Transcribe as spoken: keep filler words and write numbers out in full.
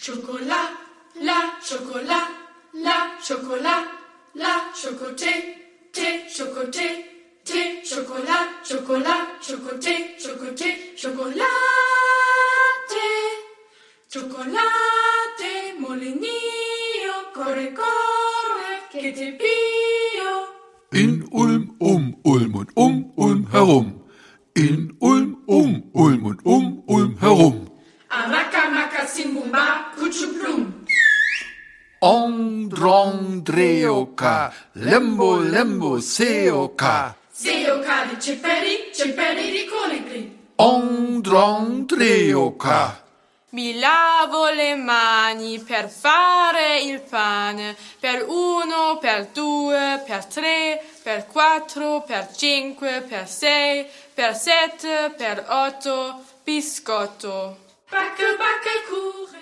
Chocolat, la chocolat, la chocolat, la chocoté, thé, chocoté, thé, chocolat, chocolat, chocoté, chocoté, chocolate, chocolate, molinillo, corre, corre, que te pillo. In Ulm, um Ulm und um Ulm herum. In Ulm, um Ulm und um Ulm herum. Araka, maka, simbumba, kuchuplum. Ong, drong, dreoka, lembo, lembo, seoka. Seoka di ceperi, ceperi di colibri. Ong, drong, dreoka. Mi lavo le mani per fare il pane, per uno, per due, per tre, per quattro, per cinque, per sei, per sette, per otto, biscotto. Backe, backe, Kuchen.